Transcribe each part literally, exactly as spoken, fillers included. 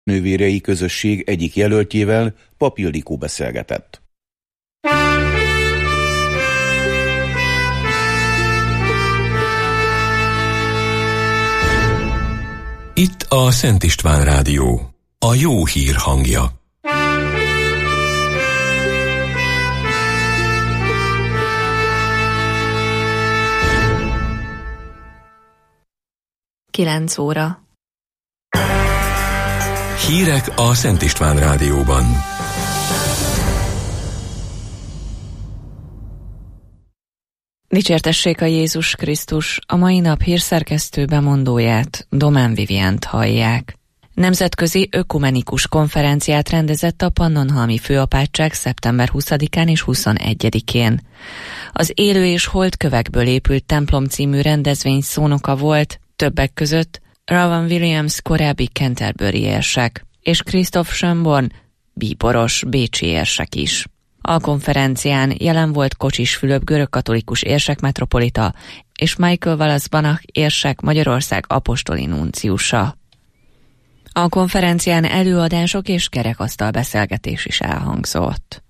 Nővérei közösség egyik jelöltjével, Pap Ildikó beszélgetett. Itt a Szent István Rádió, a jó hír hangja. Kilenc óra. Hírek a Szent István Rádióban. Dicsértessék a Jézus Krisztus, a mai nap hírszerkesztő bemondóját, Domán Vivient hallják. Nemzetközi ökumenikus konferenciát rendezett a Pannonhalmi Főapátság szeptember huszadikán és huszonegyedikén. Az Élő és Holdkövekből épült templom című rendezvény szónoka volt többek között Rowan Williams korábbi Canterbury érsek és Christoph Schönborn bíboros bécsi érsek is. A konferencián jelen volt Kocsis Fülöp görögkatolikus érsek metropolita és Michael Wallace Banach érsek Magyarország apostoli nunciusa. A konferencián előadások és kerekasztal beszélgetés is elhangzott.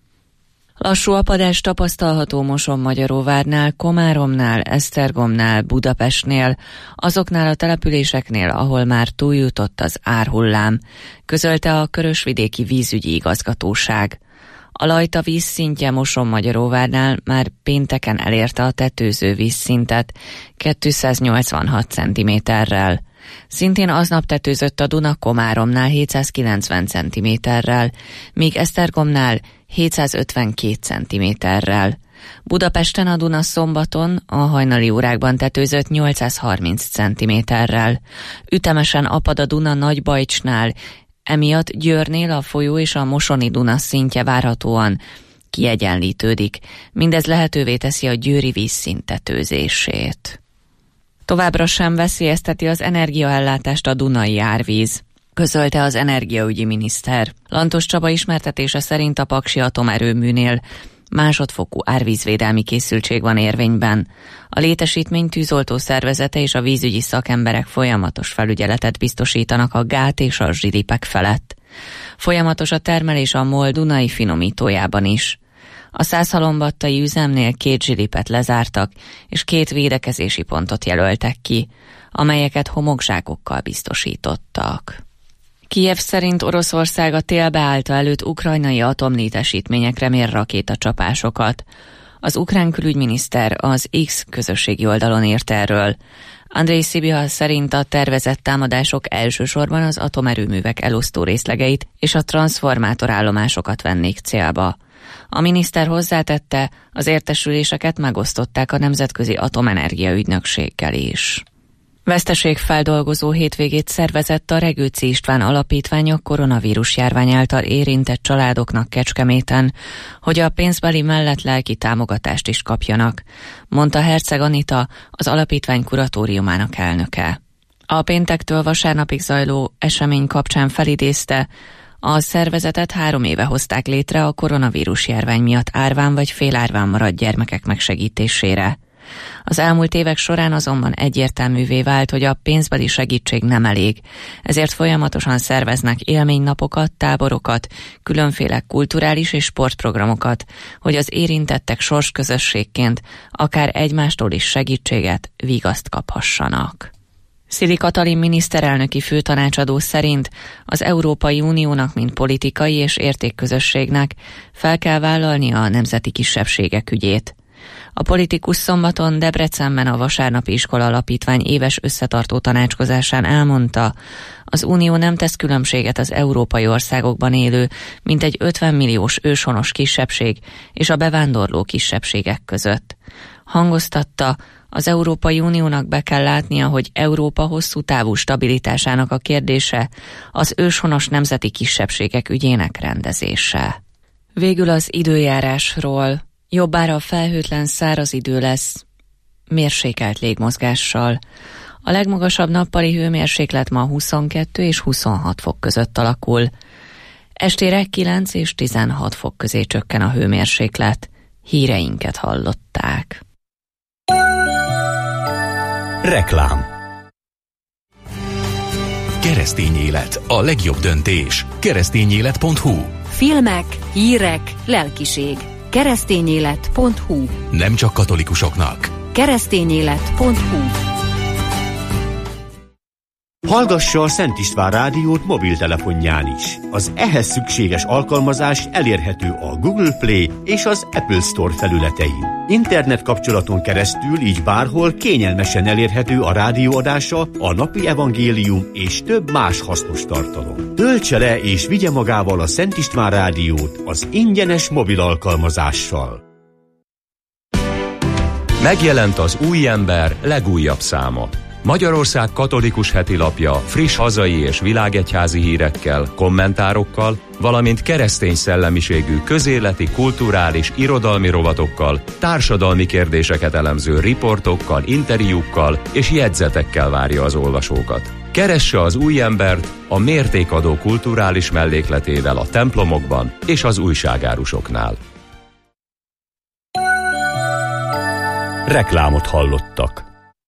Lassú apadás tapasztalható Mosonmagyaróvárnál, Komáromnál, Esztergomnál, Budapestnél, azoknál a településeknél, ahol már túljutott az árhullám, közölte a Körösvidéki Vízügyi Igazgatóság. A Lajta vízszintje Mosonmagyaróvárnál már pénteken elérte a tetőző vízszintet kétszáznyolcvanhat centiméterrel. Szintén aznap tetőzött a Duna Komáromnál hétszázkilencven centiméterrel, míg Esztergomnál hétszázötvenkét centiméterrel. Budapesten a Duna szombaton a hajnali órákban tetőzött nyolcszázharminc centiméterrel. Ütemesen apad a Duna Nagybajcsnál, emiatt Győrnél a folyó és a Mosoni Duna szintje várhatóan kiegyenlítődik. Mindez lehetővé teszi a győri vízszint tetőzését. Továbbra sem veszélyezteti az energiaellátást a dunai árvíz, közölte az energiaügyi miniszter. Lantos Csaba ismertetése szerint a Paksi atomerőműnél másodfokú árvízvédelmi készültség van érvényben. A létesítmény tűzoltó szervezete és a vízügyi szakemberek folyamatos felügyeletet biztosítanak a gát és a zsilipek felett. Folyamatos a termelés a MOL Dunai finomítójában is. A Százhalombattai üzemnél két zsilipet lezártak, és két védekezési pontot jelöltek ki, amelyeket homokzsákokkal biztosítottak. Kijev szerint Oroszország a tél beállta előtt ukrajnai atomlétesítményekre mér rakétacsapásokat. Az ukrán külügyminiszter az X közösségi oldalon írt erről. Andrei Szibihal szerint a tervezett támadások elsősorban az atomerőművek elosztó részlegeit és a transzformátorállomásokat vennék célba. A miniszter hozzátette, az értesüléseket megosztották a Nemzetközi Atomenergia Ügynökséggel is. Veszteségfeldolgozó hétvégét szervezett a Regőci István Alapítvány a koronavírus járvány által érintett családoknak Kecskeméten, hogy a pénzbeli mellett lelki támogatást is kapjanak, mondta Herceg Anita, az alapítvány kuratóriumának elnöke. A péntektől vasárnapig zajló esemény kapcsán felidézte, a szervezetet három éve hozták létre a koronavírus járvány miatt árván vagy félárván maradt gyermekek megsegítésére. Az elmúlt évek során azonban egyértelművé vált, hogy a pénzbeli segítség nem elég, ezért folyamatosan szerveznek élménynapokat, táborokat, különféle kulturális és sportprogramokat, hogy az érintettek sorsközösségként akár egymástól is segítséget, vigaszt kaphassanak. Szili Katalin miniszterelnöki főtanácsadó szerint az Európai Uniónak, mint politikai és értékközösségnek fel kell vállalnia a nemzeti kisebbségek ügyét. A politikus szombaton Debrecenben a Vasárnapi Iskola Alapítvány éves összetartó tanácskozásán elmondta, az Unió nem tesz különbséget az európai országokban élő, mintegy ötven milliós őshonos kisebbség és a bevándorló kisebbségek között. Hangoztatta, az Európai Uniónak be kell látnia, hogy Európa hosszú távú stabilitásának a kérdése az őshonos nemzeti kisebbségek ügyének rendezése. Végül az időjárásról. Jobbára felhőtlen száraz idő lesz, mérsékelt légmozgással. A legmagasabb nappali hőmérséklet ma huszonkettő és huszonhat fok között alakul. Estére kilenc és tizenhat fok közé csökken a hőmérséklet. Híreinket hallották. Reklám. Keresztény élet, a legjobb döntés. keresztényélet pont hu. Filmek, hírek, lelkiség. keresztényélet pont hu. Nem csak katolikusoknak. keresztényélet pont hu. Hallgassa a Szent István rádiót mobiltelefonján is. Az ehhez szükséges alkalmazás elérhető a Google Play és az Apple Store felületein. Internet kapcsolaton keresztül így bárhol kényelmesen elérhető a rádióadása, a napi evangélium és több más hasznos tartalom. Töltse le és vigye magával a Szent István rádiót az ingyenes mobil alkalmazással. Megjelent az Új Ember legújabb száma. Magyarország katolikus hetilapja friss hazai és világegyházi hírekkel, kommentárokkal, valamint keresztény szellemiségű közéleti, kulturális, irodalmi rovatokkal, társadalmi kérdéseket elemző riportokkal, interjúkkal és jegyzetekkel várja az olvasókat. Keresse az Új Embert a mértékadó kulturális mellékletével a templomokban és az újságárusoknál. Reklámot hallottak.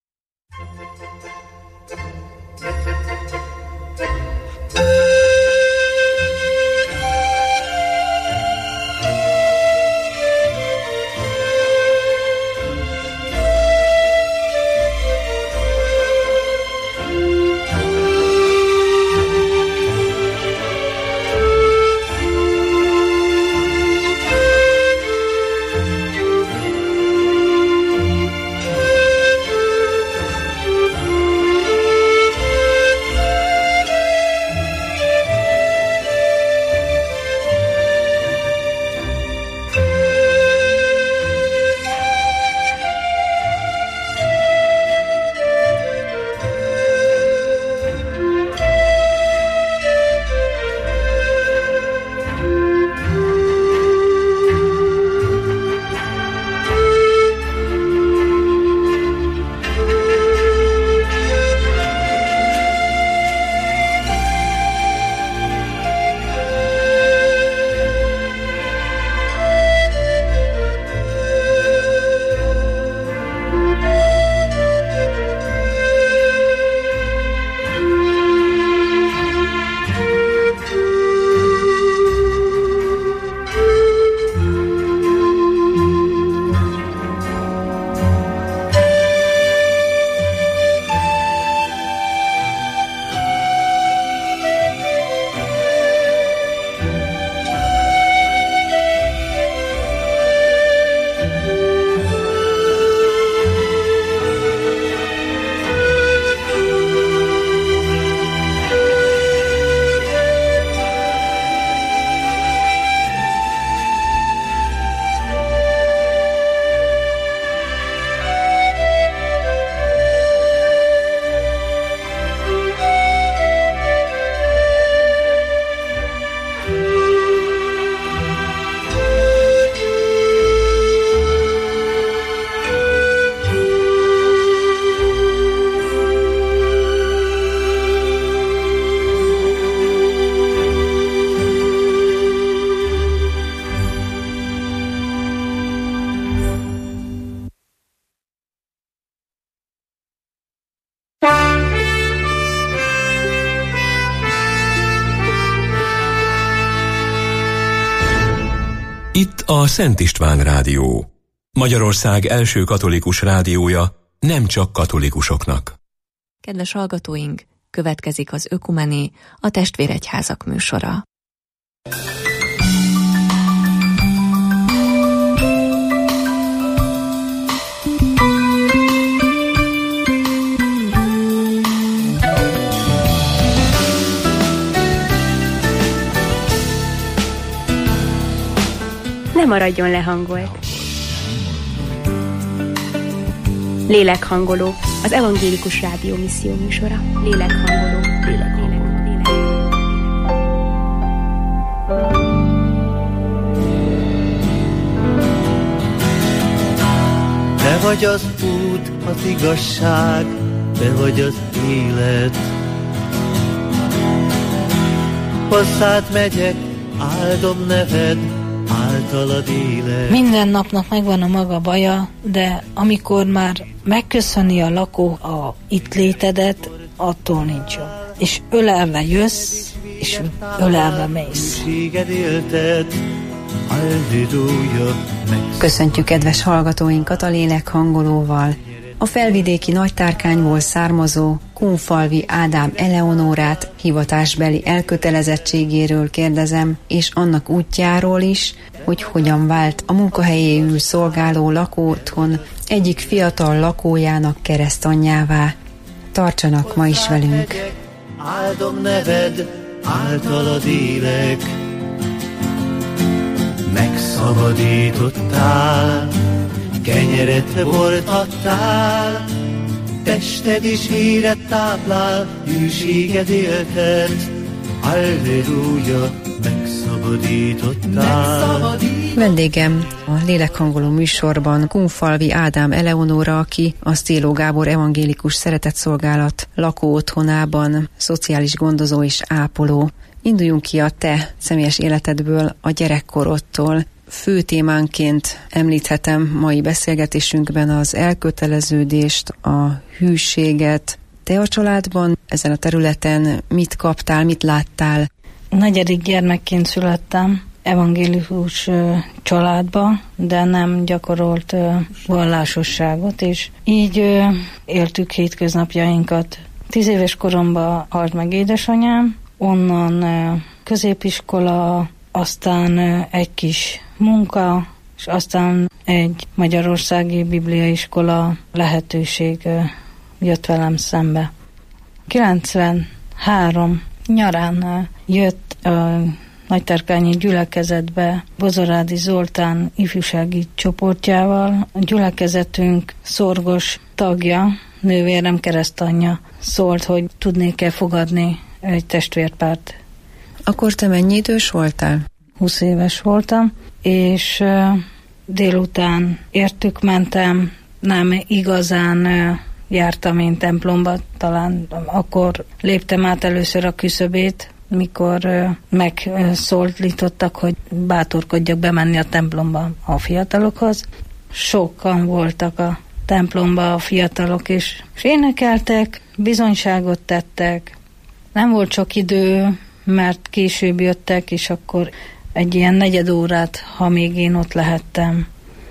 Itt a Szent István Rádió. Magyarország első katolikus rádiója, nem csak katolikusoknak. Kedves hallgatóink, következik az Ökumené, a Testvéregyházak műsora. Ne maradjon lehangolt. Lélekhangoló, az evangélikus rádió misszió műsora. Lélekhangoló. Lélekhangoló. Te vagy az út, az igazság, te vagy az élet. Hozzád megyek, áldom neved, általad élet. Minden napnak megvan a maga baja, de amikor már megköszöni a lakó a itt létedet, attól nincs jobb. és ölelve jössz, és ölelve mész. Köszöntjük kedves hallgatóinkat a lélekhangolóval. A felvidéki nagytárkányból származó Kunfalvi Ádám Eleonórát hivatásbeli elkötelezettségéről kérdezem, és annak útjáról is, hogy hogyan vált a munkahelyéül szolgáló lakóotthon egyik fiatal lakójának keresztanyjává. Tartsanak ma is velünk! Áldom neved, általad élek, megszabadítottál, kenyeret hordhattál, tested is híret táplál, hűséged éltet, halleluja, megszabadítottál. Vendégem a lélekhangoló műsorban Kunfalvi Ádám Eleonóra, aki a Széló Gábor Evangélikus Szeretetszolgálat lakóotthonában szociális gondozó és ápoló. Induljunk ki a te személyes életedből, a gyerekkorodtól. Fő témánként említhetem mai beszélgetésünkben az elköteleződést, a hűséget. Te a családban ezen a területen mit kaptál, mit láttál? Negyedik gyermekként születtem evangélikus családba, de nem gyakorolt vallásosságot, és így éltük hétköznapjainkat. Tíz éves koromban halt meg édesanyám, onnan középiskola, aztán egy kis munka, és aztán egy magyarországi bibliaiskola lehetőség jött velem szembe. kilencvenhárom nyarán jött a nagytárkányi gyülekezetbe Bozorádi Zoltán ifjúsági csoportjával. A gyülekezetünk szorgos tagja, nővérem keresztanyja szólt, hogy tudnék-e fogadni egy testvérpárt. Akkor te mennyi idős voltál? húsz éves voltam, és uh, délután értük mentem, nem igazán uh, jártam én templomba, talán akkor léptem át először a küszöbét, mikor uh, megszólítottak, hogy bátorkodjak bemenni a templomba a fiatalokhoz. Sokan voltak a templomba a fiatalok, és, és énekeltek, bizonyságot tettek. Nem volt sok idő, mert később jöttek, és akkor egy ilyen negyed órát, ha még én ott lehettem.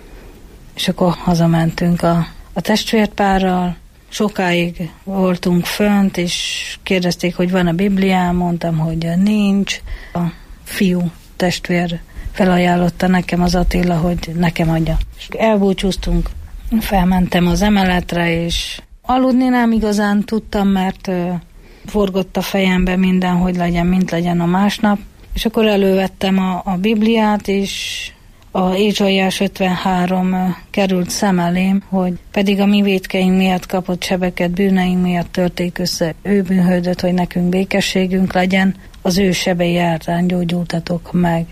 És akkor hazamentünk a, a testvérpárral. Sokáig voltunk fönt, és kérdezték, hogy van a Bibliám, mondtam, hogy nincs. A fiú testvér felajánlotta nekem, az Attila, hogy nekem adja. És elbúcsúztunk, felmentem az emeletre, és aludni nem igazán tudtam, mert forgott a fejembe minden, hogy legyen, mint legyen a másnap. És akkor elővettem a, a Bibliát, és a Ézsaiás ötvenhárom került szem elém, hogy pedig a mi vétkeink miatt kapott sebeket, bűneink miatt törték össze, ő bűnhődött, hogy nekünk békességünk legyen, az ő sebei ártán gyógyultatok meg.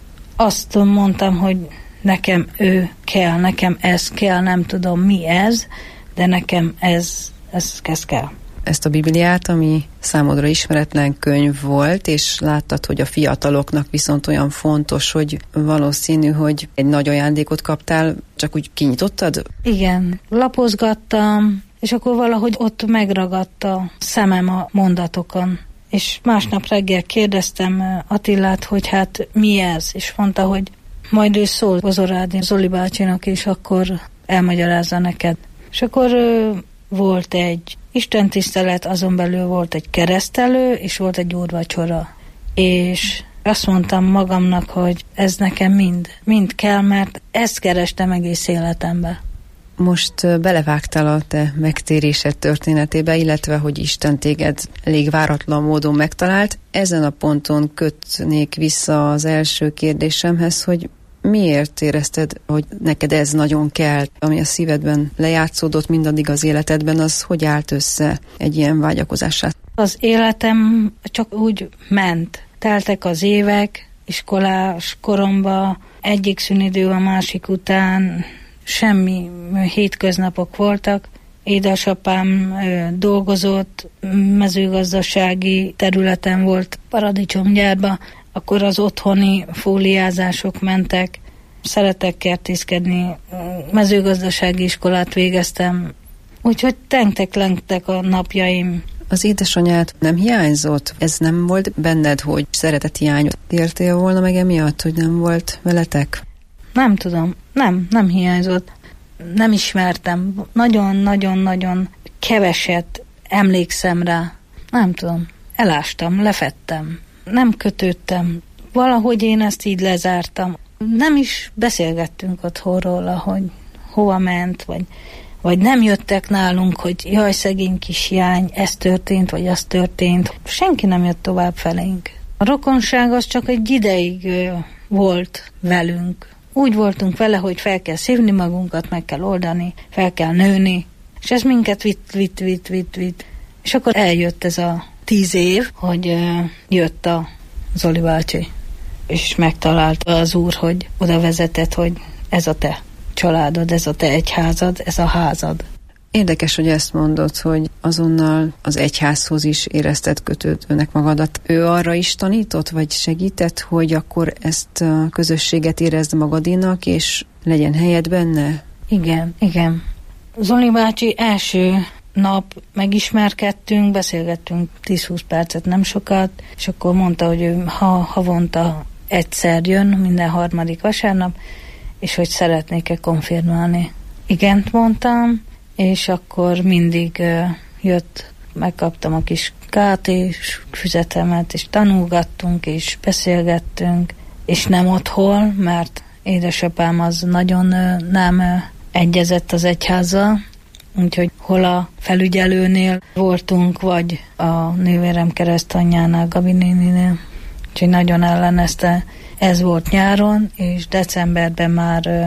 Azt mondtam, hogy nekem ő kell, nekem ez kell, nem tudom mi ez, de nekem ez, ez, ez kell. Ezt a Bibliát, ami számodra ismeretlen könyv volt, és láttad, hogy a fiataloknak viszont olyan fontos, hogy valószínű, hogy egy nagy ajándékot kaptál, csak úgy kinyitottad? Igen, lapozgattam, és akkor valahogy ott megragadt a szemem a mondatokon. És másnap reggel kérdeztem Attilát, hogy hát mi ez, és mondta, hogy majd ő szól Bozorádi Zoli bácsinak, és akkor elmagyarázza neked. És akkor volt egy istentisztelet, azon belül volt egy keresztelő, és volt egy úrvacsora. És azt mondtam magamnak, hogy ez nekem mind, mind kell, mert ezt kerestem egész életemben. Most belevágtál a te megtérésed történetébe, illetve, hogy Isten téged elég váratlan módon megtalált. Ezen a ponton kötnék vissza az első kérdésemhez, hogy miért érezted, hogy neked ez nagyon kell, ami a szívedben lejátszódott mindaddig az életedben, az hogy állt össze egy ilyen vágyakozását? Az életem csak úgy ment. Teltek az évek, iskolás koromba, egyik szünidő a másik után, semmi hétköznapok voltak. Édesapám dolgozott, mezőgazdasági területen volt, paradicsomgyárba, akkor az otthoni fóliázások mentek, szeretek kertészkedni, mezőgazdasági iskolát végeztem, úgyhogy tengtek-lengtek a napjaim. Az édesanyád nem hiányzott? Ez nem volt benned, hogy szeretethiányot értél volna meg emiatt, hogy nem volt veletek? Nem tudom. Nem, nem hiányzott. Nem ismertem. Nagyon-nagyon-nagyon keveset emlékszem rá. Nem tudom. Elástam, lefettem. Nem kötődtem. Valahogy én ezt így lezártam. Nem is beszélgettünk otthonról, hogy hova ment, vagy, vagy nem jöttek nálunk, hogy jaj, szegény kisjány, ez történt, vagy az történt. Senki nem jött tovább felénk. A rokonság az csak egy ideig ö, volt velünk. Úgy voltunk vele, hogy fel kell szívni magunkat, meg kell oldani, fel kell nőni, és ez minket vitt, vitt, vitt, vitt, vitt. És akkor eljött ez a tíz év, hogy ö, jött a Zoli bácsi, és megtalálta az Úr, hogy oda vezetett, hogy ez a te családod, ez a te egyházad, ez a házad. Érdekes, hogy ezt mondod, hogy azonnal az egyházhoz is érezted kötődőnek magadat. Ő arra is tanított, vagy segített, hogy akkor ezt a közösséget érezd magadénak, és legyen helyed benne? Igen, igen. Zoli bácsi első nap megismerkedtünk, beszélgettünk tíz-húsz percet, nem sokat, és akkor mondta, hogy ő ha, havonta egyszer jön, minden harmadik vasárnap, és hogy szeretnék-e konfirmálni. Igent mondtam, és akkor mindig uh, jött, megkaptam a kis kát és füzetemet, és tanulgattunk, és beszélgettünk, és nem otthon, mert édesapám az nagyon uh, nem uh, egyezett az egyházzal, úgyhogy hol a felügyelőnél voltunk, vagy a nővérem keresztanyjánál, Gabi néninél, úgyhogy nagyon ellenezte. Ez volt nyáron, és decemberben már uh,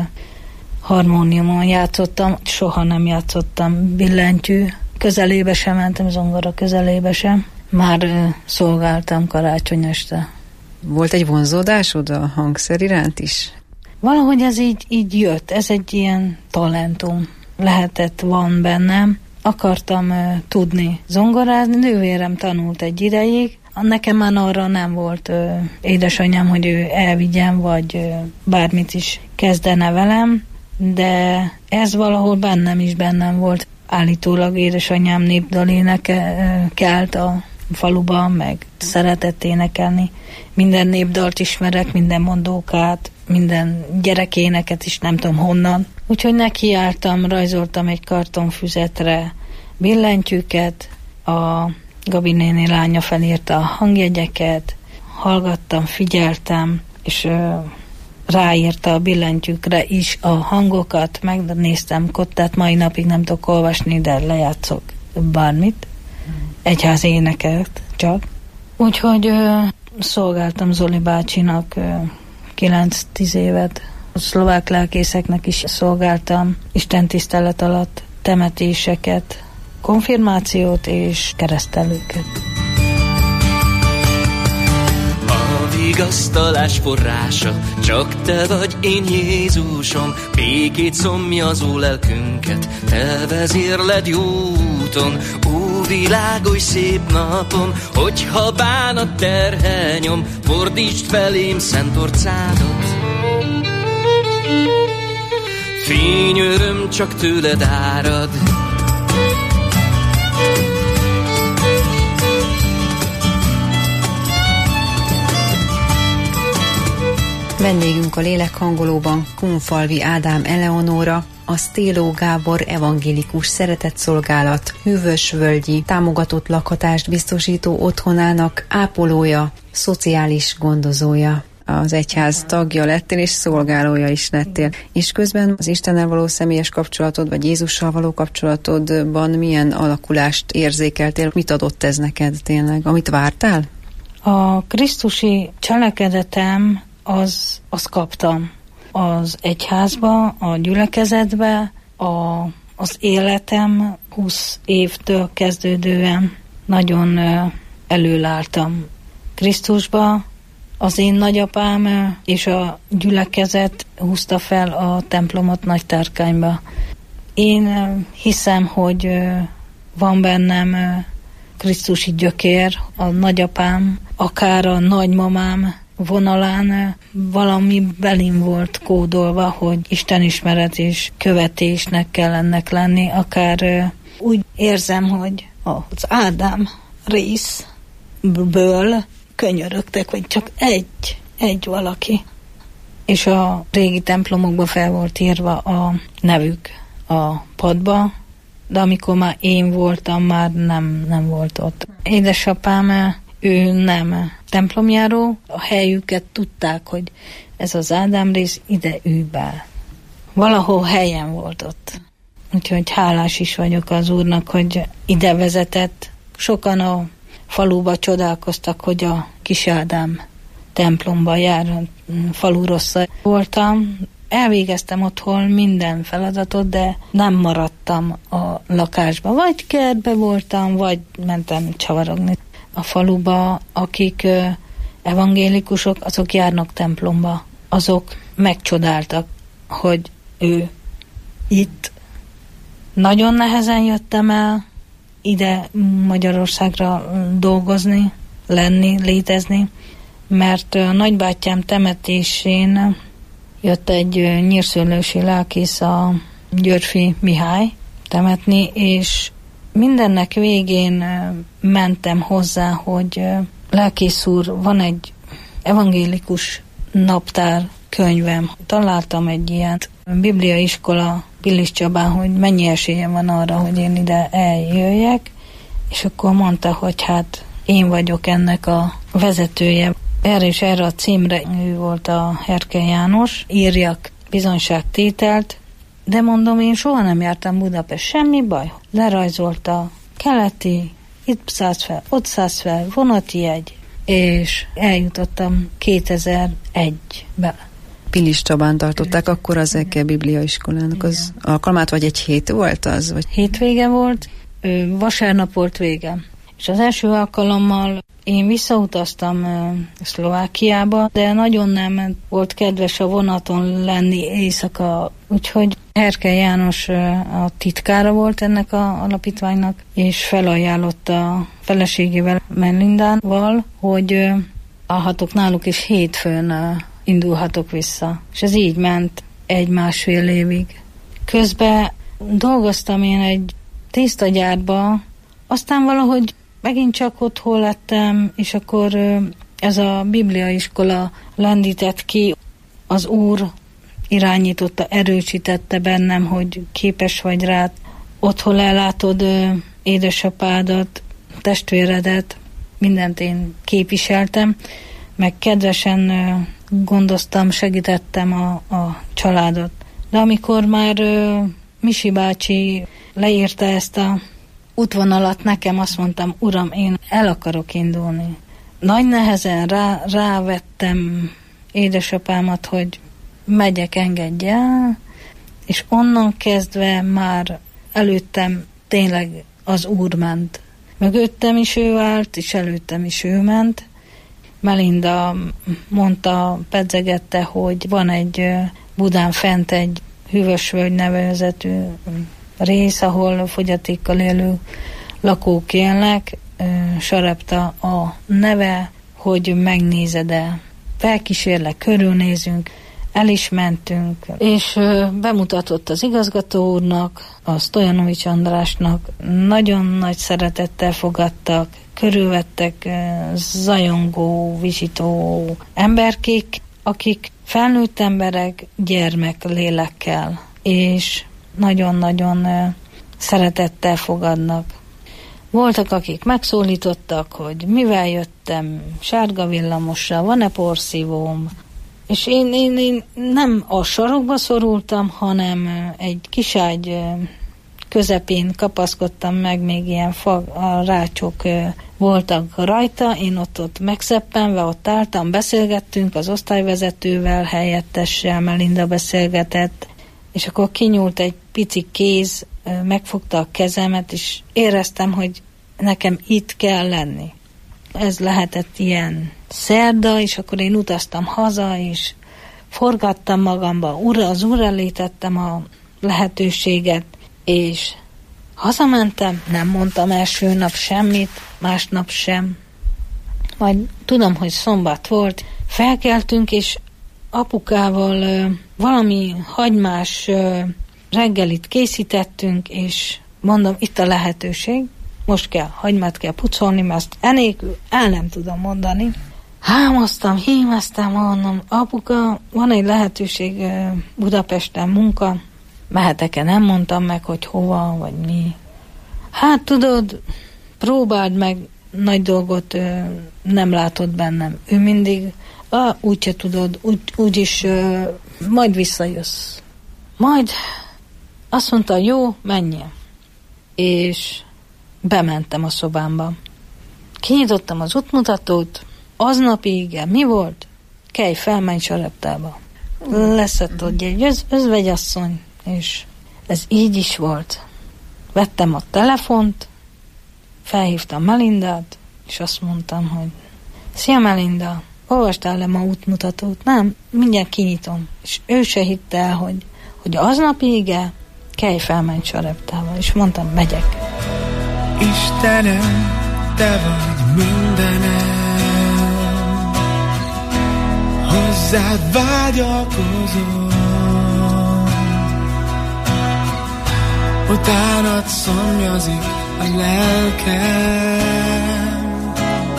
harmóniumon játszottam, soha nem játszottam billentyű, közelébe sem mentem, zongora közelébe sem. Már uh, szolgáltam karácsony este. Volt egy vonzódásod a hangszer iránt is? Valahogy ez így, így jött, ez egy ilyen talentum. Lehetett, van bennem. Akartam uh, tudni zongorázni, nővérem tanult egy ideig, nekem már arra nem volt ö, édesanyám, hogy ő elvigyem, vagy ö, bármit is kezdene velem, de ez valahol bennem is bennem volt. Állítólag édesanyám népdalénekelt a faluban, meg szeretett énekelni. Minden népdalt ismerek, minden mondókát, minden gyerekéneket is, nem tudom honnan. Úgyhogy nekiálltam, rajzoltam egy kartonfüzetre billentyűket, a Gabi néni lánya felírta a hangjegyeket, hallgattam, figyeltem, és ö, ráírta a billentyűkre is a hangokat, megnéztem kottát, mai napig nem tudok olvasni, de lejátszok bármit, egyházi éneket csak. Úgyhogy ö, szolgáltam Zoli bácsinak ö, kilenc-tíz évet, a szlovák lelkészeknek is szolgáltam, istentisztelet alatt temetéseket, konfirmációt és keresztelőket. A vigasztalás forrása, csak te vagy én Jézusom, békét szomjazó lelkünket, te vezérled jó úton, ó világos szép napon, hogyha bánat terhe nyom, fordítsd felém szent orcádat. Fény öröm csak tőled árad, Vendégünk a lélekhangolóban Kunfalvi Ádám Eleonóra, a Sztéló Gábor evangélikus szeretetszolgálat hűvösvölgyi támogatott lakhatást biztosító otthonának ápolója, szociális gondozója. Az egyház tagja lettél, és szolgálója is lettél. És közben az Istennel való személyes kapcsolatod, vagy Jézussal való kapcsolatodban milyen alakulást érzékeltél? Mit adott ez neked tényleg? Amit vártál? A krisztusi cselekedetem az, azt kaptam az egyházba, a gyülekezetbe, a, az életem húsz évtől kezdődően nagyon előláltam Krisztusba. Az én nagyapám és a gyülekezet húzta fel a templomot Nagytárkányba. Én hiszem, hogy van bennem krisztusi gyökér, a nagyapám, akár a nagymamám vonalán valami belém volt kódolva, hogy istenismeret és követésnek kell ennek lenni, akár úgy érzem, hogy az Ádám részből könyörögtek, vagy csak egy, egy valaki. És a régi templomokban fel volt írva a nevük a padba, de amikor már én voltam, már nem, nem volt ott. Édesapám, ő nem templomjáró, a helyüket tudták, hogy ez az Ádám rész, ide ülj be. Valahol helyen volt ott. Úgyhogy hálás is vagyok az Úrnak, hogy ide vezetett. Sokan a faluba csodálkoztak, hogy a Kis Ádám templomba jár, falu rossza voltam. Elvégeztem otthon minden feladatot, de nem maradtam a lakásba. Vagy kertbe voltam, vagy mentem csavarogni. A faluba, akik evangélikusok, azok járnak templomba. Azok megcsodáltak, hogy ő itt. Nagyon nehezen jöttem el ide Magyarországra dolgozni, lenni, létezni, mert a nagybátyám temetésén jött egy nyírszőlősi lelkész, a Györfi Mihály temetni, és mindennek végén mentem hozzá, hogy lelkész úr, van egy evangélikus naptár könyvem. Találtam egy ilyen bibliaiskola Pilis Csabán, hogy mennyi esélyem van arra, hogy én ide eljöjjek, és akkor mondta, hogy hát én vagyok ennek a vezetője. Erre és erre a címre ő volt a Herkel János, írjak bizonyságtételt, de mondom, én soha nem jártam Budapest, semmi baj. Lerajzolta keleti, itt száz fel, ott száz fel, vonati jegy, és eljutottam kétezer-egybe. Pilis Csabán tartották akkor az Eke Bibliaiskolának az alkalmát, vagy egy hét volt az? Vagy? Hétvége volt, vasárnap volt vége. És az első alkalommal én visszautaztam Szlovákiába, de nagyon nem volt kedves a vonaton lenni éjszaka, úgyhogy Herkel János a titkára volt ennek a alapítványnak, és felajánlotta a feleségével, Melindával, hogy alhatok náluk, és hétfőn indulhatok vissza. És ez így ment egy-másfél évig. Közben dolgoztam én egy tésztagyárba, aztán valahogy megint csak otthon lettem, és akkor ez a bibliaiskola lendített ki, az Úr irányította, erősítette bennem, hogy képes vagy rá, otthon ellátod édesapádat, testvéredet, mindent én képviseltem, meg kedvesen gondoztam, segítettem a, a családot. De amikor már Misi bácsi leírta ezt a útvonalat nekem, azt mondtam, Uram, én el akarok indulni. Nagy nehezen rá, rávettem édesapámat, hogy megyek, engedj el, és onnan kezdve már előttem tényleg az Úr ment. Mögöttem is ő állt, és előttem is ő ment. Melinda mondta, pedzegette, hogy van egy Budán fent egy Hűvösvölgy nevezetű rész, ahol fogyatékkal élő lakók élnek. Sarepta a neve, hogy megnézed-e. Felkísérlek, körülnézünk, el is mentünk, és bemutatott az igazgató úrnak, a Stojanovics Andrásnak, nagyon nagy szeretettel fogadtak, körülvettek zajongó, visító emberkék, akik felnőtt emberek gyermek lélekkel, és nagyon-nagyon szeretettel fogadnak. Voltak, akik megszólítottak, hogy mivel jöttem, sárga villamossal, van-e porszívóm, és én, én, én nem a sarokba szorultam, hanem egy kiságy közepén kapaszkodtam meg, még ilyen fa, a rácsok voltak rajta, én ott, ott megszeppenve, ott álltam, beszélgettünk az osztályvezetővel, helyettessel, Melinda beszélgetett, és akkor kinyúlt egy pici kéz, megfogta a kezemet, és éreztem, hogy nekem itt kell lenni. Ez lehetett ilyen szerda, és akkor én utaztam haza, és forgattam magamba, ura, az úr elé tettem a lehetőséget, és hazamentem, nem mondtam első nap semmit, másnap sem. Majd tudom, hogy szombat volt, felkeltünk, és apukával ö, valami hagymás ö, reggelit készítettünk, és mondom, itt a lehetőség, most kell, hagymát kell pucolni, mert ezt enélkül el nem tudom mondani. Hámoztam, hímeztem, mondom, apuka, van egy lehetőség Budapesten munka, mehetek-e? Nem mondtam meg, hogy hova, vagy mi. Hát tudod, próbáld meg, nagy dolgot ö, nem látod bennem. Ő mindig, ah, úgyse tudod, úgy, úgyis ö, majd visszajössz. Majd azt mondta, jó, menjél. És bementem a szobámba. Kinyitottam az útmutatót, aznapi, igen, mi volt? Kelj, felmenj Sareptába. Leszett ott egy öz, özvegyasszony, és ez így is volt. Vettem a telefont, felhívtam Melindát, és azt mondtam, hogy szia Melinda, olvastál le ma útmutatót? Nem, mindjárt kinyitom. És ő se hitte el, hogy, hogy aznap ége, kelj, felmenj Sareptába. És mondtam, megyek. Istenem, te vagy mindenem, hozzád vágyakozom, utánad szomjazik a lelkem,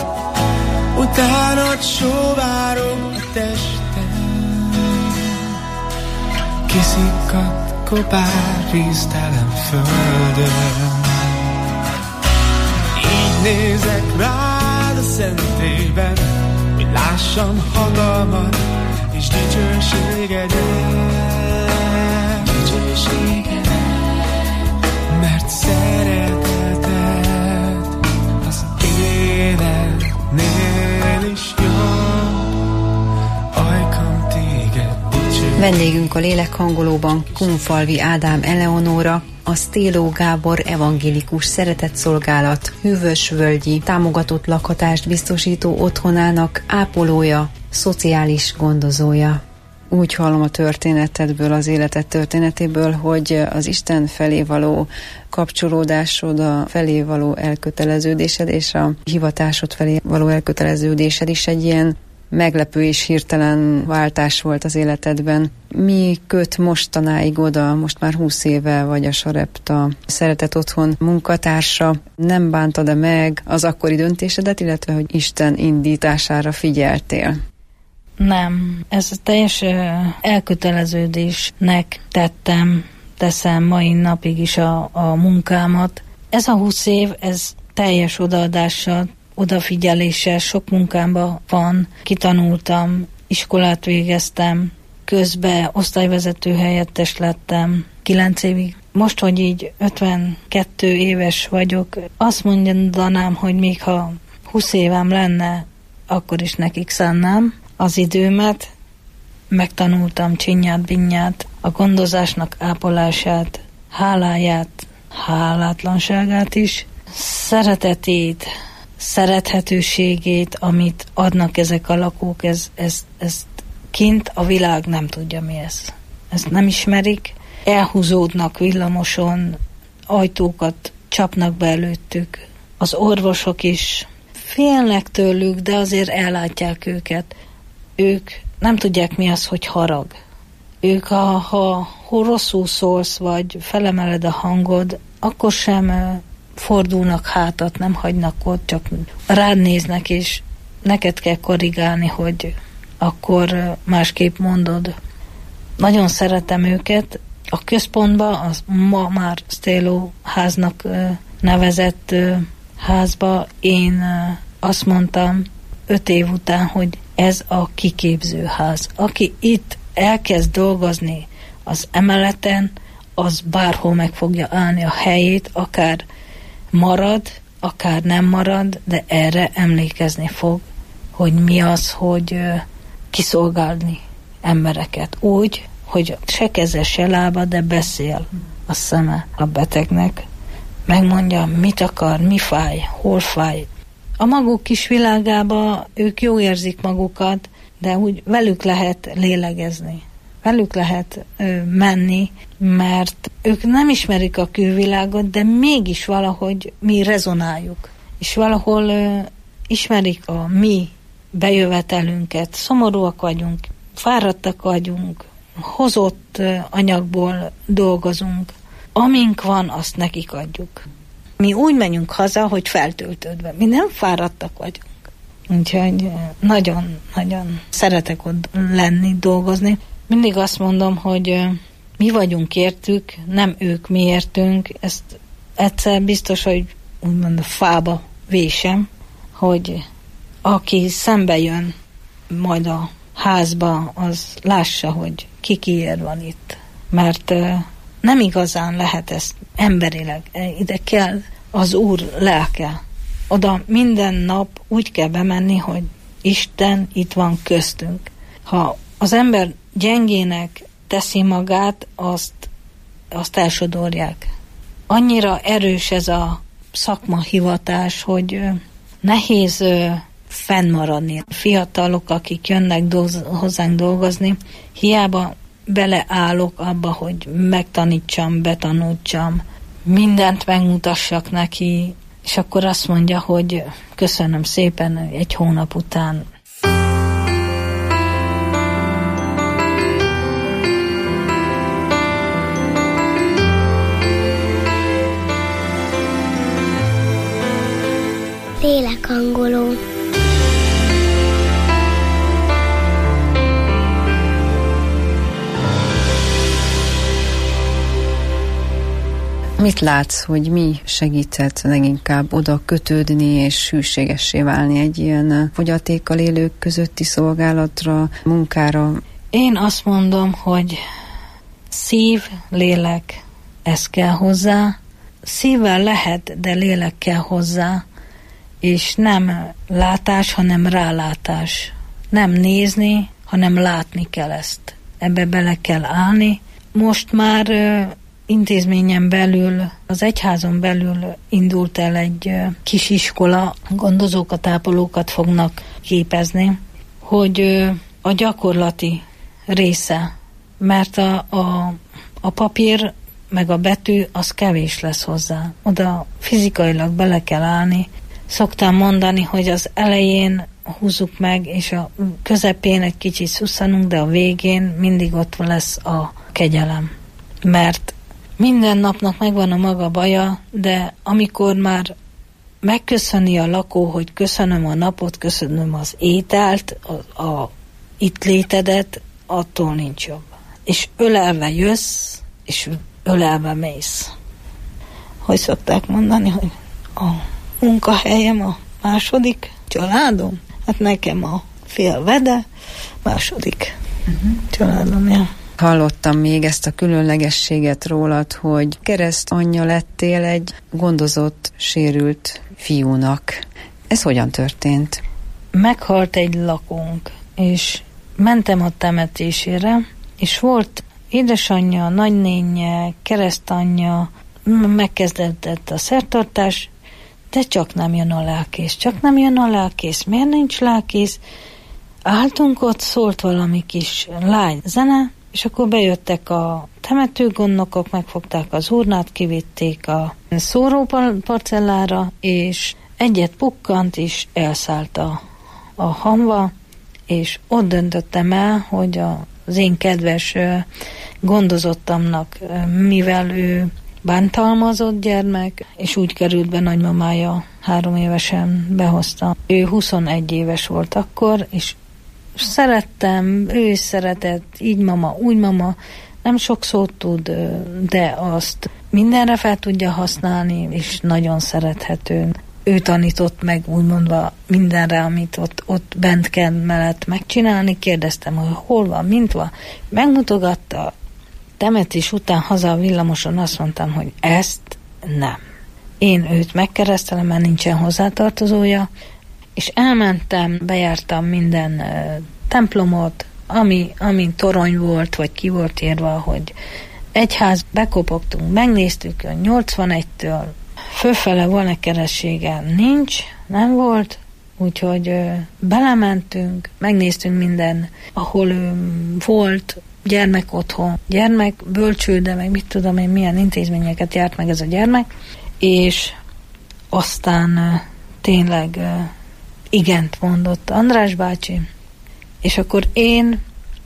utánad sóvárog a testem, kiszikadt kopár víztelen földön. Így nézek rád a szentélyben, hogy lássam hatalmat és dicsőségedet, dicsőségedet, mert szereteted az életnél is jobb, ajkam téged dicső. Vendégünk a lélekhangolóban Kunfalvi Ádám Eleonóra, a Stéló Gábor Evangélikus Szeretetszolgálat hűvösvölgyi támogatott lakhatást biztosító otthonának ápolója, szociális gondozója. Úgy hallom a történetedből, az életed történetéből, hogy az Isten felé való kapcsolódásod, a felé való elköteleződésed és a hivatásod felé való elköteleződésed is egy ilyen meglepő és hirtelen váltás volt az életedben. Mi köt mostanáig oda, most már húsz éve vagy a Sarepta Szeretet Otthon munkatársa? Nem bántad-e meg az akkori döntésedet, illetve hogy Isten indítására figyeltél? Nem. Ez teljes elköteleződésnek tettem, teszem mai napig is a, a munkámat. Ez a húsz év, ez teljes odaadással, odafigyeléssel, sok munkámban van. Kitanultam, iskolát végeztem, közben osztályvezető helyettes lettem, kilenc évig. Most, hogy így ötvenkettő éves vagyok, azt mondanám, hogy még ha húsz évem lenne, akkor is nekik szánnám az időmet. Megtanultam csinyát, binyát, a gondozásnak ápolását, háláját, hálátlanságát is, szeretetét, szerethetőségét, amit adnak ezek a lakók, ez, ez, ez kint a világ nem tudja, mi ez. Ezt nem ismerik, elhúzódnak villamoson, ajtókat csapnak be előttük. Az orvosok is félnek tőlük, de azért ellátják őket. Ők nem tudják, mi az, hogy harag. Ők, ha, ha, ha rosszul szólsz, vagy felemeled a hangod, akkor sem fordulnak hátat, nem hagynak ott, csak rád néznek, és neked kell korrigálni, hogy akkor másképp mondod. Nagyon szeretem őket. A központban, az ma már Stéló háznak nevezett házba én azt mondtam öt év után, hogy ez a kiképzőház. Aki itt elkezd dolgozni az emeleten, az bárhol meg fogja állni a helyét, akár marad, akár nem marad, de erre emlékezni fog, hogy mi az, hogy kiszolgálni embereket. Úgy, hogy se keze, se lába, de beszél a szeme a betegnek. Megmondja, mit akar, mi fáj, hol fáj. A maguk kis világába ők jó érzik magukat, de úgy velük lehet lélegezni. Velük lehet ö, menni, mert ők nem ismerik a külvilágot, de mégis valahogy mi rezonáljuk. És valahol ö, ismerik a mi bejövetelünket. Szomorúak vagyunk, fáradtak vagyunk, hozott ö, anyagból dolgozunk. Amink van, azt nekik adjuk. Mi úgy menjünk haza, hogy feltöltődve. Mi nem fáradtak vagyunk. Úgyhogy nagyon-nagyon szeretek ott lenni, dolgozni. Mindig azt mondom, hogy mi vagyunk értük, nem ők mi értünk. Ezt egyszer biztos, hogy úgymond a fába vésem, hogy aki szembe jön majd a házba, az lássa, hogy ki kiért van itt. Mert nem igazán lehet ezt emberileg. Ide kell az Úr lelke. Oda minden nap úgy kell bemenni, hogy Isten itt van köztünk. Ha az ember gyengének teszi magát, azt, azt elsodorják. Annyira erős ez a szakmahivatás, hogy nehéz fennmaradni. Fiatalok, akik jönnek dolgoz, hozzánk dolgozni, hiába beleállok abba, hogy megtanítsam, betanultsam, mindent megmutassak neki, és akkor azt mondja, hogy köszönöm szépen, egy hónap után. Lélekhangoló. Mit látsz, hogy mi segített leginkább oda kötődni és hűségessé válni egy ilyen fogyatékkal élők közötti szolgálatra, munkára? Én azt mondom, hogy szív, lélek, ez kell hozzá. Szívvel lehet, de lélek kell hozzá, és nem látás, hanem rálátás. Nem nézni, hanem látni kell ezt. Ebbe bele kell állni. Most már intézményen belül, az egyházon belül indult el egy kis iskola, gondozókat, ápolókat fognak képezni, hogy a gyakorlati része, mert a, a, a papír meg a betű, az kevés lesz hozzá. Oda fizikailag bele kell állni. Szoktam mondani, hogy az elején húzzuk meg, és a közepén egy kicsit szusszanunk, de a végén mindig ott lesz a kegyelem. Mert minden napnak megvan a maga baja, de amikor már megköszöni a lakó, hogy köszönöm a napot, köszönöm az ételt, a, a itt létedet, attól nincs jobb. És ölelve jössz, és ölelve mész. Hogy szokták mondani, hogy a munkahelyem a második családom? Hát nekem a félvede második uh-huh. családom, ja. Hallottam még ezt a különlegességet rólad, hogy keresztanyja lettél egy gondozott, sérült fiúnak. Ez hogyan történt? Meghalt egy lakónk, és mentem a temetésére, és volt édesanyja, nagynénye, keresztanyja, megkezdett a szertartás, de csak nem jön a lelkész. Csak nem jön a lelkész. Miért nincs lelkész? Álltunk ott, szólt valami kis lágy zene, és akkor bejöttek a temetőgondnokok, megfogták az urnát, kivitték a szóróparcellára, és egyet pukkant, és elszállt a, a hamva, és ott döntöttem el, hogy a, az én kedves gondozottamnak, mivel ő bántalmazott gyermek, és úgy került be nagymamája, három évesen behozta. Ő huszonegy éves volt akkor, és szerettem, ő is szeretett, így mama, úgy mama, nem sok szót tud, de azt mindenre fel tudja használni, és nagyon szerethető. Ő tanított meg, úgymondva mindenre, amit ott, ott bent kellett megcsinálni. Kérdeztem, hogy hol van, mint van. Megmutogatta, temetés után haza a villamoson azt mondtam, hogy ezt nem. Én őt megkeresztelem, mert nincsen hozzátartozója, és elmentem, bejártam minden uh, templomot, ami, amin torony volt, vagy ki volt írva, hogy egyház, bekopogtunk, megnéztük, nyolcvanegytől fölfele volna keressége, nincs, nem volt, úgyhogy uh, belementünk, megnéztünk minden, ahol uh, volt, gyermekotthon, gyermek, bölcsőde, meg mit tudom én, milyen intézményeket járt meg ez a gyermek, és aztán uh, tényleg uh, igent mondott András bácsi, és akkor én,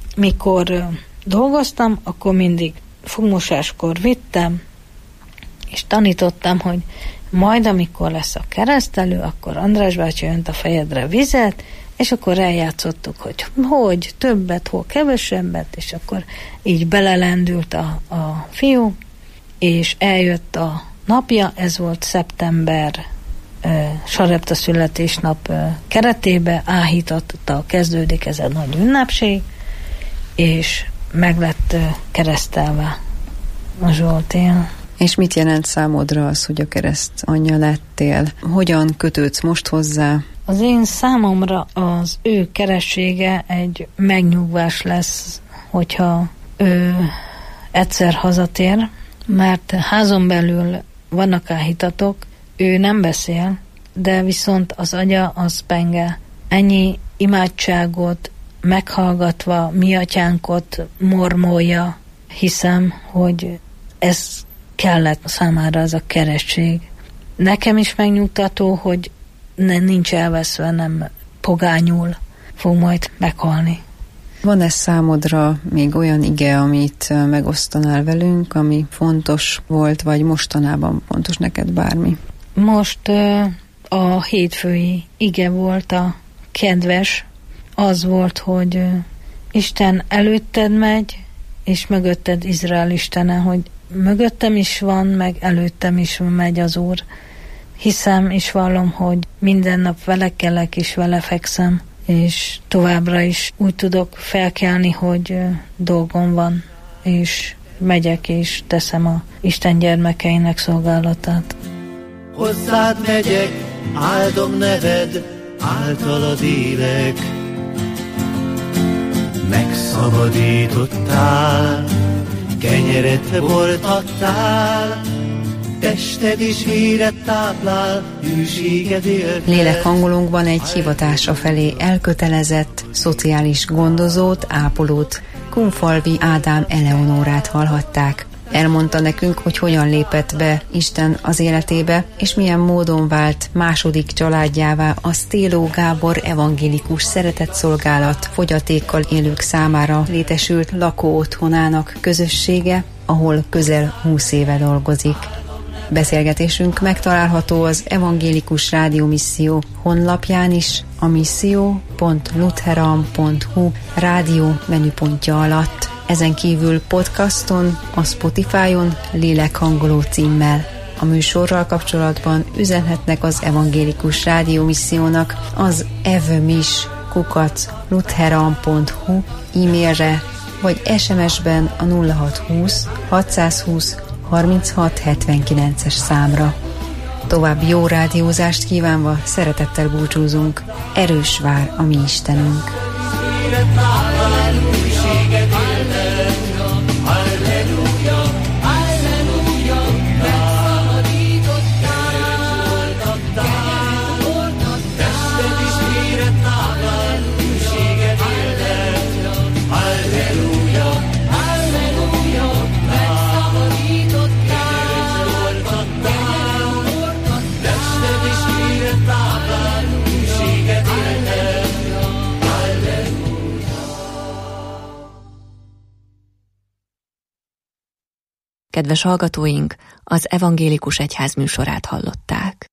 mikor uh, dolgoztam, akkor mindig fogmosáskor vittem, és tanítottam, hogy majd amikor lesz a keresztelő, akkor András bácsi önt a fejedre vizet, és akkor eljátszottuk, hogy hogy többet, hol kevesebbet, és akkor így belelendült a, a fiú, és eljött a napja, ez volt szeptember e, Sarepta születésnap e, keretébe, áhítattal kezdődik ez a nagy ünnepség, és meg lett e, keresztelve a Zsoltén. És mit jelent számodra az, hogy a kereszt anyja lettél? Hogyan kötődsz most hozzá? Az én számomra az ő keressége egy megnyugvás lesz, hogyha ő egyszer hazatér, mert házon belül vannak áhítatok, ő nem beszél, de viszont az agya az penge. Ennyi imádságot meghallgatva, mi atyánkot mormolja, hiszem, hogy ez kellett számára az a keresség. Nekem is megnyugtató, hogy ne, nincs elveszve, nem pogányul fog majd meghalni. Van-e számodra még olyan ige, amit megosztanál velünk, ami fontos volt, vagy mostanában fontos neked bármi? Most a hétfői ige volt a kedves, az volt, hogy Isten előtted megy, és mögötted Izrael Istene, hogy mögöttem is van, meg előttem is megy az Úr. Hiszem és vallom, hogy minden nap vele kelek és vele fekszem, és továbbra is úgy tudok felkelni, hogy dolgom van, és megyek és teszem a Isten gyermekeinek szolgálatát. Hozzád megyek, áldom neved, általad élek. Megszabadítottál, kenyeret bort adtál, tested is véret táplál, hűséged élt. Lélekhangolónkban egy hivatása felé elkötelezett, szociális gondozót, ápolót, Kunfalvi Ádám Eleonórát hallhatták. Elmondta nekünk, hogy hogyan lépett be Isten az életébe, és milyen módon vált második családjává a Stéló Gábor evangélikus szeretetszolgálat fogyatékkal élők számára létesült lakóotthonának közössége, ahol közel húsz éve dolgozik. Beszélgetésünk megtalálható az Evangélikus Rádiómisszió honlapján is, a misszió pont lutheran pont hu rádió menüpontja alatt. Ezen kívül podcaston, a Spotify-on Lélekhangoló címmel. A műsorral kapcsolatban üzenhetnek az Evangélikus Rádiómissziónak az evmis kukac lutheran pont hu e-mailre, vagy es em es-ben a nulla hat húsz hatszázhúsz harminchat hetvenkilences számra. További jó rádiózást kívánva szeretettel búcsúzunk. Erős vár a mi Istenünk. Kedves hallgatóink, az Evangélikus Egyház műsorát hallották.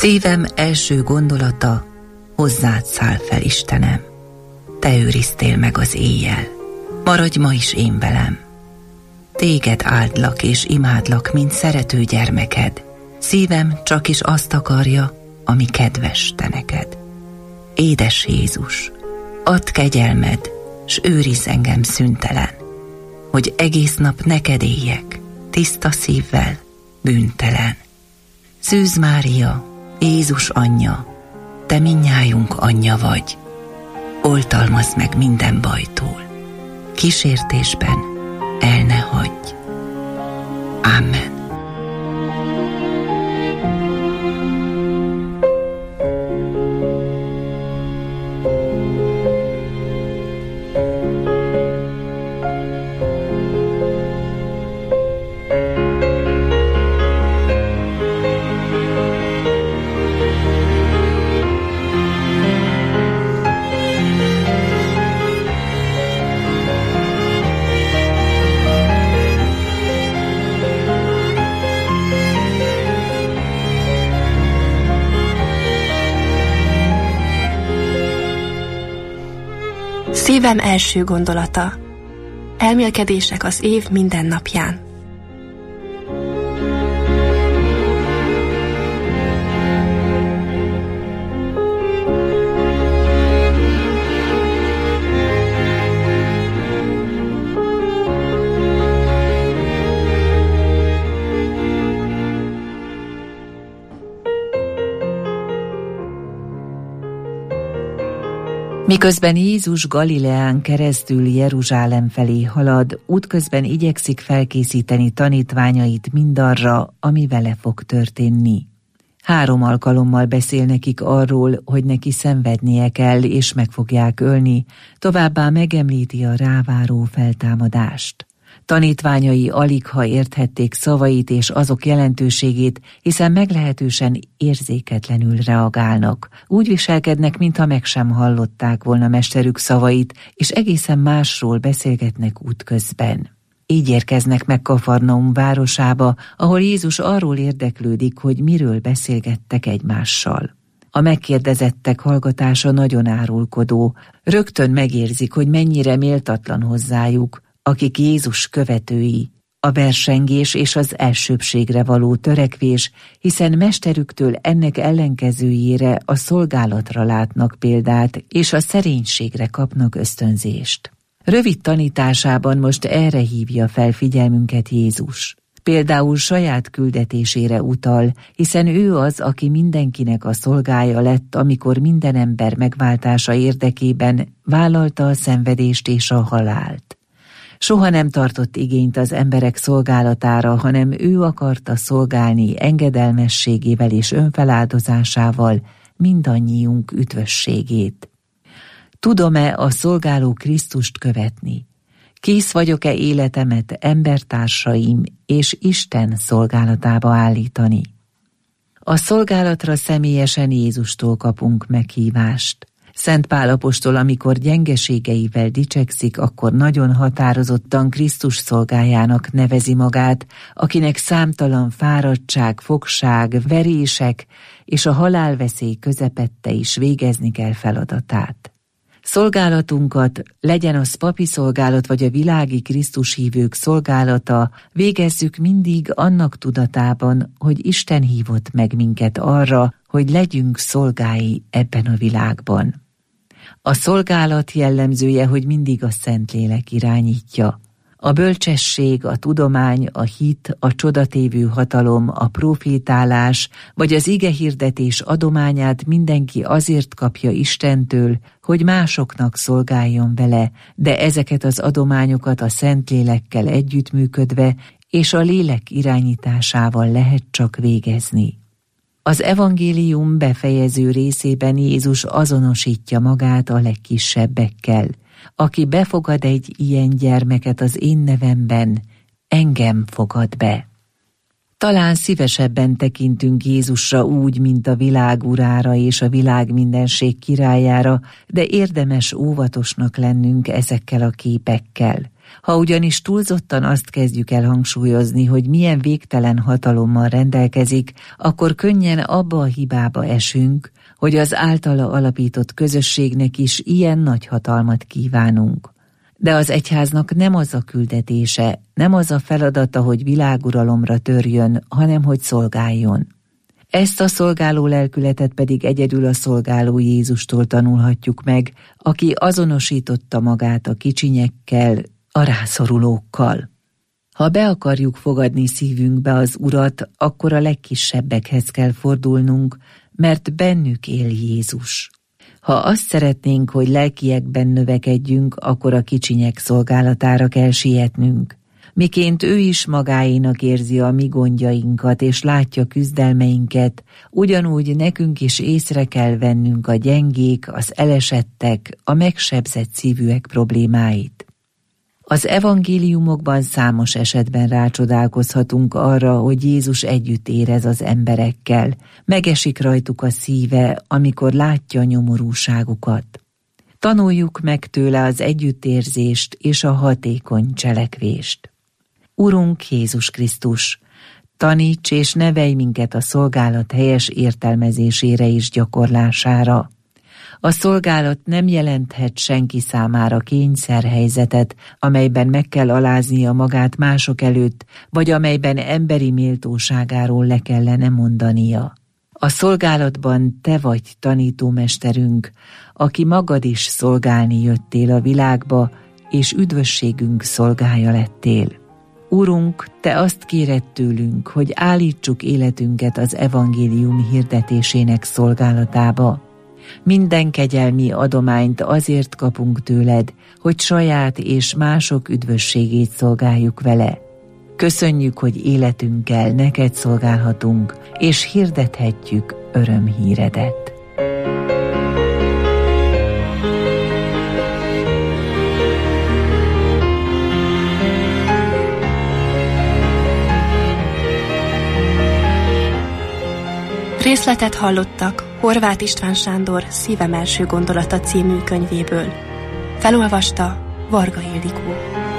Szívem első gondolata, hozzád száll fel, Istenem. Te őriztél meg az éjjel, maradj ma is én velem. Téged áldlak és imádlak, mint szerető gyermeked. Szívem csak is azt akarja, ami kedves te neked. Édes Jézus, add kegyelmed, s őrizz engem szüntelen, hogy egész nap neked éljek, tiszta szívvel, bűntelen. Szűz Mária, Jézus anyja, te mindnyájunk anyja vagy, oltalmazd meg minden bajtól, kísértésben el ne hagyj. Amen. Szívem első gondolata. Elmélkedések az év minden napján. Miközben Jézus Galileán keresztül Jeruzsálem felé halad, útközben igyekszik felkészíteni tanítványait mindarra, ami vele fog történni. Három alkalommal beszél nekik arról, hogy neki szenvednie kell, és meg fogják ölni, továbbá megemlíti a ráváró feltámadást. Tanítványai aligha érthették szavait és azok jelentőségét, hiszen meglehetősen érzéketlenül reagálnak. Úgy viselkednek, mintha meg sem hallották volna mesterük szavait, és egészen másról beszélgetnek útközben. Így érkeznek meg Kafarnaum városába, ahol Jézus arról érdeklődik, hogy miről beszélgettek egymással. A megkérdezettek hallgatása nagyon árulkodó. Rögtön megérzik, hogy mennyire méltatlan hozzájuk, akik Jézus követői, a versengés és az elsőbbségre való törekvés, hiszen mesterüktől ennek ellenkezőjére a szolgálatra látnak példát, és a szerénységre kapnak ösztönzést. Rövid tanításában most erre hívja fel figyelmünket Jézus. Például saját küldetésére utal, hiszen ő az, aki mindenkinek a szolgája lett, amikor minden ember megváltása érdekében vállalta a szenvedést és a halált. Soha nem tartott igényt az emberek szolgálatára, hanem ő akarta szolgálni engedelmességével és önfeláldozásával mindannyiunk üdvösségét. Tudom-e a szolgáló Krisztust követni? Kész vagyok-e életemet embertársaim és Isten szolgálatába állítani? A szolgálatra személyesen Jézustól kapunk meghívást. Szent Pál apostol, amikor gyengeségeivel dicsekszik, akkor nagyon határozottan Krisztus szolgájának nevezi magát, akinek számtalan fáradtság, fogság, verések és a halálveszély közepette is végezni kell feladatát. Szolgálatunkat, legyen az papi szolgálat vagy a világi Krisztus hívők szolgálata, végezzük mindig annak tudatában, hogy Isten hívott meg minket arra, hogy legyünk szolgái ebben a világban. A szolgálat jellemzője, hogy mindig a Szentlélek irányítja. A bölcsesség, a tudomány, a hit, a csodatévő hatalom, a profétálás vagy az igehirdetés adományát mindenki azért kapja Istentől, hogy másoknak szolgáljon vele, de ezeket az adományokat a Szentlélekkel együttműködve és a lélek irányításával lehet csak végezni. Az evangélium befejező részében Jézus azonosítja magát a legkisebbekkel. Aki befogad egy ilyen gyermeket az én nevemben, engem fogad be. Talán szívesebben tekintünk Jézusra úgy, mint a világ urára és a világ mindenség királyára, de érdemes óvatosnak lennünk ezekkel a képekkel. Ha ugyanis túlzottan azt kezdjük el hangsúlyozni, hogy milyen végtelen hatalommal rendelkezik, akkor könnyen abba a hibába esünk, hogy az általa alapított közösségnek is ilyen nagy hatalmat kívánunk. De az egyháznak nem az a küldetése, nem az a feladata, hogy világuralomra törjön, hanem hogy szolgáljon. Ezt a szolgáló lelkületet pedig egyedül a szolgáló Jézustól tanulhatjuk meg, aki azonosította magát a kicsinyekkel, a rászorulókkal. Ha be akarjuk fogadni szívünkbe az Urat, akkor a legkisebbekhez kell fordulnunk, mert bennük él Jézus. Ha azt szeretnénk, hogy lelkiekben növekedjünk, akkor a kicsinyek szolgálatára kell sietnünk. Miként ő is magáénak érzi a mi gondjainkat és látja küzdelmeinket, ugyanúgy nekünk is észre kell vennünk a gyengék, az elesettek, a megsebzett szívűek problémáit. Az evangéliumokban számos esetben rácsodálkozhatunk arra, hogy Jézus együtt érez az emberekkel, megesik rajtuk a szíve, amikor látja nyomorúságukat. Tanuljuk meg tőle az együttérzést és a hatékony cselekvést. Urunk Jézus Krisztus, taníts és nevelj minket a szolgálat helyes értelmezésére és gyakorlására. A szolgálat nem jelenthet senki számára kényszerhelyzetet, amelyben meg kell aláznia magát mások előtt, vagy amelyben emberi méltóságáról le kellene mondania. A szolgálatban te vagy tanítómesterünk, aki magad is szolgálni jöttél a világba, és üdvösségünk szolgája lettél. Urunk, te azt kéred tőlünk, hogy állítsuk életünket az evangélium hirdetésének szolgálatába. Minden kegyelmi adományt azért kapunk tőled, hogy saját és mások üdvösségét szolgáljuk vele. Köszönjük, hogy életünkkel neked szolgálhatunk, és hirdethetjük örömhíredet. Részletet hallottak Horváth István Sándor Szívem első gondolata című könyvéből. Felolvasta Varga Ildikó.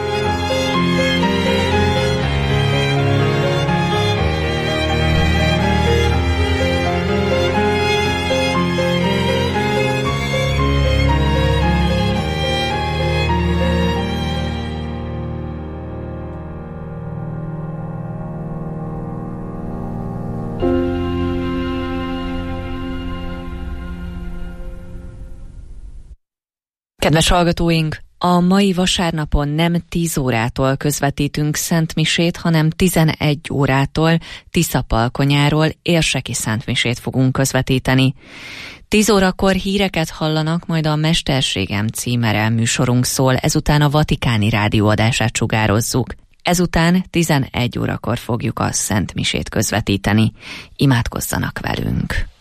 Kedves hallgatóink, a mai vasárnapon nem tíz órától közvetítünk szentmisét, hanem tizenegy órától Tiszapalkonyáról érseki szentmisét fogunk közvetíteni. tíz órakor híreket hallanak, majd a Mesterségem címere műsorunk szól, ezután a Vatikáni rádióadását sugározzuk. Ezután tizenegy órakor fogjuk a szentmisét közvetíteni. Imádkozzanak velünk!